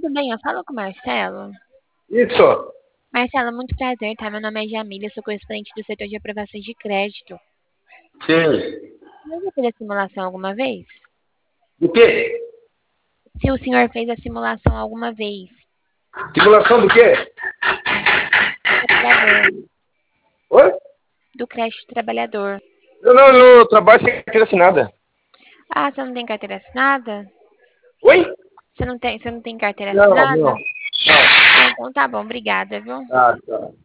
tudo bem? Eu falo com o Marcelo. Isso. Marcelo, muito prazer, tá? Meu nome é Jamília, sou correspondente do setor de aprovações de crédito. Sim. Você já fez a simulação alguma vez? Do quê? Se o senhor fez a simulação alguma vez, Simulação do quê? trabalhador, Oi? do crédito trabalhador. Eu não trabalho sem carteira assinada. Ah, você não tem carteira assinada? Oi? Você não tem carteira Não, não. assinada? Ah, então tá bom, obrigada, viu? Ah, tá.